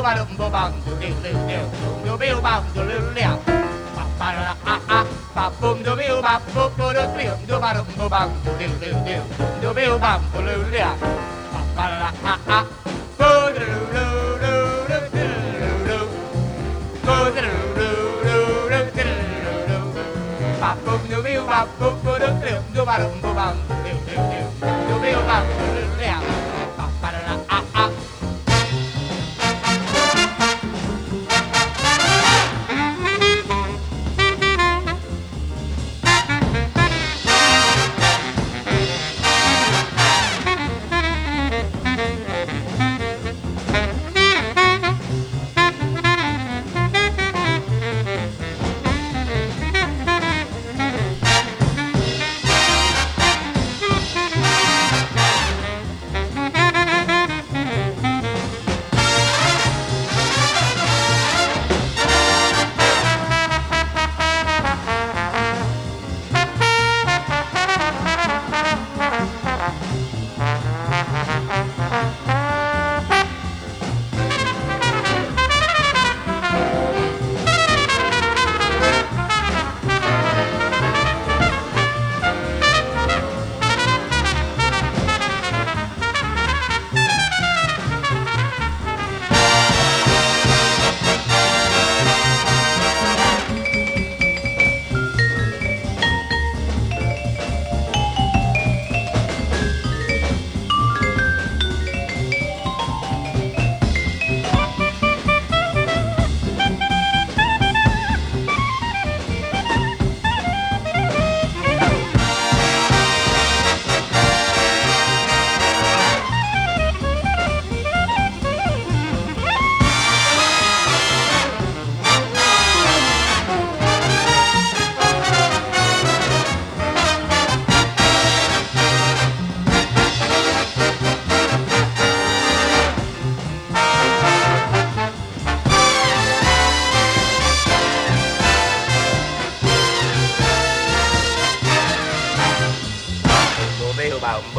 ba dum bo bum do do do do do bum do do do ba la a a ba bum do do ba bo bo do do ba dum bo bum do do do do do bum do do do ba la a a bo do do do do do bo do do do do do ba bum do do ba bo bo do do ba dum bo bum do do do do bum do do do ba la a a.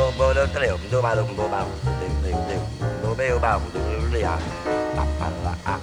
Do ba dum bo bum do do do do do bum do do do ba ba la a